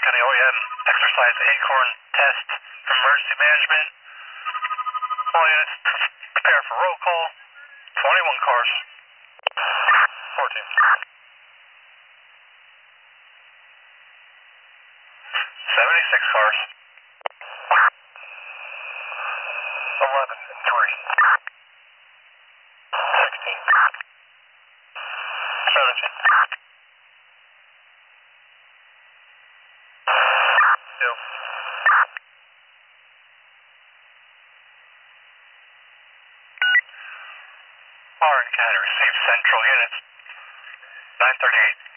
County OEM exercise Acorn test from emergency management. All units prepare for roll call. 21 cars. 14. 76 cars. 11, 3. 16. 17. 2. Orange County received central units. 938.